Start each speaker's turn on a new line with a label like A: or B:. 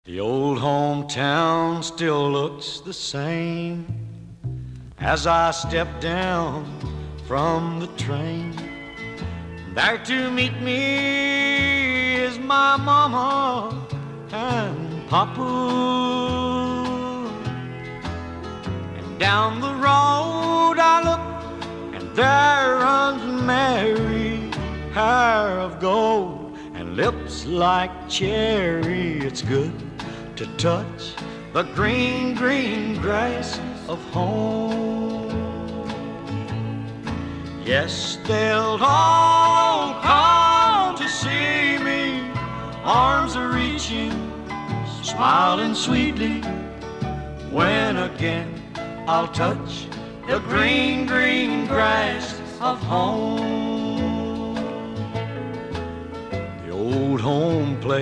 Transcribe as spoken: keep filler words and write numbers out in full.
A: The old hometown still looks the same as I step down from the train. There to meet me is my mama and papa. And down the road I look, and there runs Mary, hair of gold and lips like cherry. It's good to touch the green, green grass of home. Yes, they'll all come to see me, arms are reaching, smiling sweetly, when again I'll touch the green, green grass of home. The old home place